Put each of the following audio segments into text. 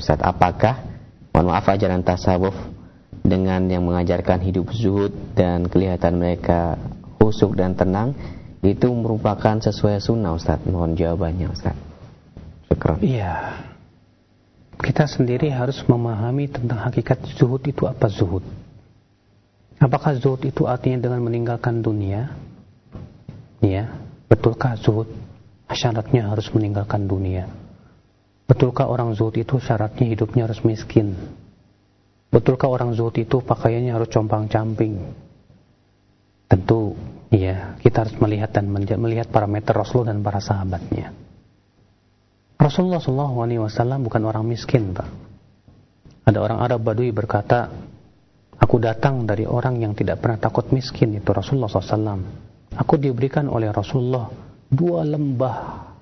Ustaz, apakah ajaran tasawuf dengan yang mengajarkan hidup zuhud dan kelihatan mereka khusyuk dan tenang itu merupakan sesuai sunnah, Ustaz? Mohon jawabannya, Ustaz. Syukran. Iya. Kita sendiri harus memahami tentang hakikat zuhud itu apa zuhud. Apakah zuhud itu artinya dengan meninggalkan dunia? Ya, betulkah zuhud syaratnya harus meninggalkan dunia? Betulkah orang zuhud itu syaratnya hidupnya harus miskin? Betulkah orang zuhud itu pakaiannya harus compang-camping? Tentu, ya, kita harus melihat dan melihat parameter Rasulullah dan para sahabatnya. Rasulullah SAW bukan orang miskin, Pak. Ada orang Arab Badui berkata, aku datang dari orang yang tidak pernah takut miskin, itu Rasulullah SAW. Aku diberikan oleh Rasulullah 2 lembah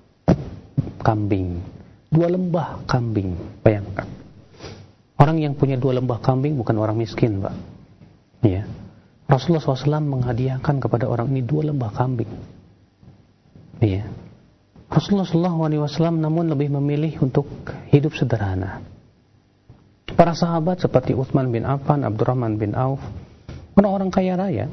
kambing. 2 lembah kambing, bayangkan. Orang yang punya 2 lembah kambing bukan orang miskin, Pak. Ya. Rasulullah SAW menghadiahkan kepada orang ini 2 lembah kambing. Ya. Rasulullah SAW namun lebih memilih untuk hidup sederhana. Para sahabat seperti Utsman bin Affan, Abdurrahman bin Auf, orang-orang kaya raya.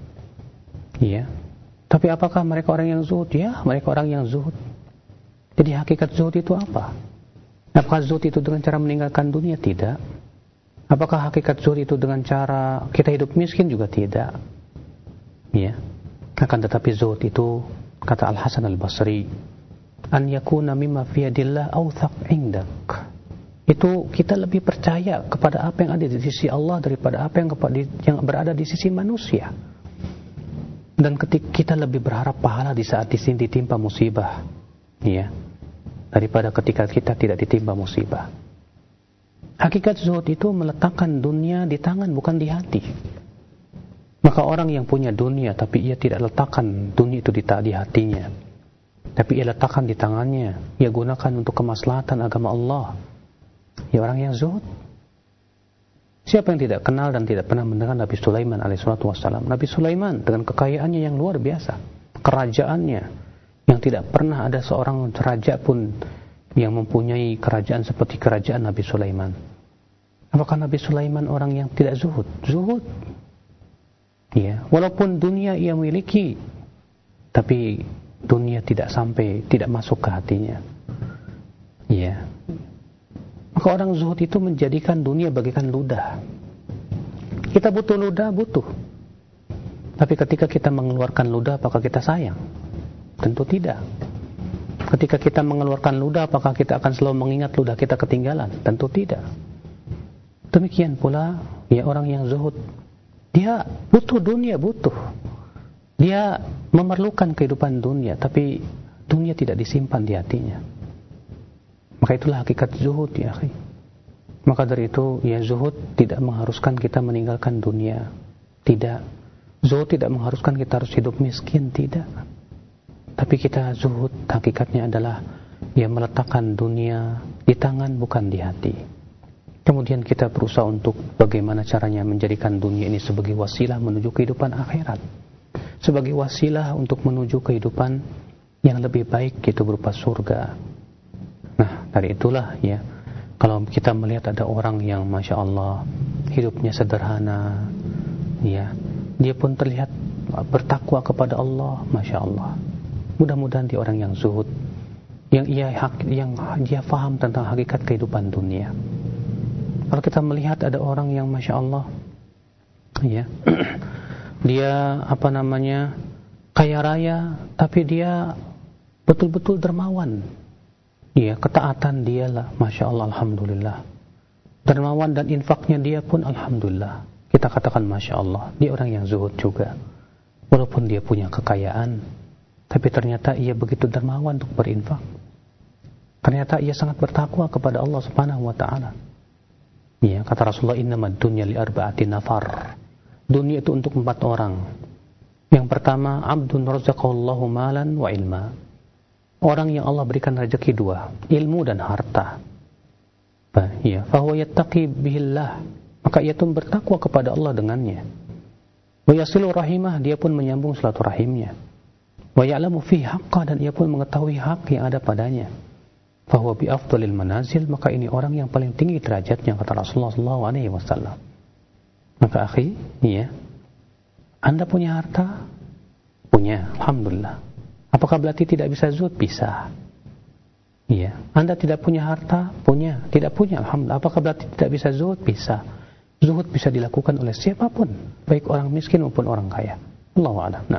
Ya. Tapi apakah mereka orang yang zuhud? Ya, mereka orang yang zuhud. Jadi hakikat zuhud itu apa? Apakah zuhud itu dengan cara meninggalkan dunia? Tidak. Apakah hakikat zuhud itu dengan cara kita hidup miskin? Juga tidak. Ya. Akan tetapi zuhud itu, kata Al-Hasan Al-Basri, an yakuna mimma fi yadillah awthaq indak. Itu kita lebih percaya kepada apa yang ada di sisi Allah daripada apa yang berada di sisi manusia. Dan ketika kita lebih berharap pahala di saat di sini ditimpa musibah, ya, daripada ketika kita tidak ditimpa musibah. Hakikat zuhud itu meletakkan dunia di tangan bukan di hati. Maka orang yang punya dunia tapi ia tidak letakkan dunia itu di hatinya, tapi ia letakkan di tangannya, ia gunakan untuk kemaslahatan agama Allah, ya orang yang zuhud. Siapa yang tidak kenal dan tidak pernah mendengar Nabi Sulaiman alaihissalatu wassalam? Nabi Sulaiman dengan kekayaannya yang luar biasa, kerajaannya yang tidak pernah ada seorang raja pun yang mempunyai kerajaan seperti kerajaan Nabi Sulaiman. Apakah Nabi Sulaiman orang yang tidak zuhud? Zuhud. Ya, walaupun dunia ia miliki, tapi dunia tidak masuk ke hatinya. Ya. Maka orang zuhud itu menjadikan dunia bagaikan ludah. Kita butuh ludah, butuh. Tapi ketika kita mengeluarkan ludah, apakah kita sayang? Tentu tidak. Ketika kita mengeluarkan ludah, apakah kita akan selalu mengingat ludah kita ketinggalan? Tentu tidak. Demikian pula, ya orang yang zuhud, dia butuh dunia, butuh. Dia memerlukan kehidupan dunia, tapi dunia tidak disimpan di hatinya. Maka itulah hakikat zuhud, ya akhi. Maka dari itu, ya zuhud tidak mengharuskan kita meninggalkan dunia. Tidak. Zuhud tidak mengharuskan kita harus hidup miskin, tidak. Tapi kita zuhud hakikatnya adalah ya meletakkan dunia di tangan bukan di hati. Kemudian kita berusaha untuk bagaimana caranya menjadikan dunia ini sebagai wasilah menuju kehidupan akhirat. Sebagai wasilah untuk menuju kehidupan yang lebih baik, itu berupa surga. Nah, dari itulah ya, kalau kita melihat ada orang yang Masya Allah hidupnya sederhana, ya, dia pun terlihat bertakwa kepada Allah, Masya Allah. Mudah-mudahan dia orang yang zuhud, yang dia faham tentang hakikat kehidupan dunia. Kalau kita melihat ada orang yang Masya Allah, ya, dia kaya raya, tapi dia betul-betul dermawan. Ya, ketaatan dia lah, Masya Allah, Alhamdulillah. Dermawan dan infaknya dia pun Alhamdulillah. Kita katakan Masya Allah, dia orang yang zuhud juga. Walaupun dia punya kekayaan, tapi ternyata ia begitu dermawan untuk berinfak. Ternyata ia sangat bertakwa kepada Allah Subhanahu wa ta'ala. Ya, kata Rasulullah, innamad dunya li arba'ati nafar. Dunia itu untuk 4 orang. Yang pertama, abdun razaqallahu malan wa ilma. Orang yang Allah berikan rezeki 2, ilmu dan harta. Ya, fahuwa yattaqi bihillah. Maka ia pun bertakwa kepada Allah dengannya. Wa yasilu rahimah, dia pun menyambung silaturahimnya. Wa ya'lamu fi haqqa, dan ia pun mengetahui hak yang ada padanya. fahuwa bi afdalil manazil, maka ini orang yang paling tinggi derajatnya, kata Rasulullah SAW. Maka akhi, ya, Anda punya harta? Punya, alhamdulillah. Apakah berarti tidak bisa zuhud? Bisa. Iya. Anda tidak punya harta? Punya. Tidak punya, alhamdulillah. Apakah berarti tidak bisa zuhud? Bisa. Zuhud bisa dilakukan oleh siapapun, baik orang miskin maupun orang kaya. Allahu a'lam. Nah.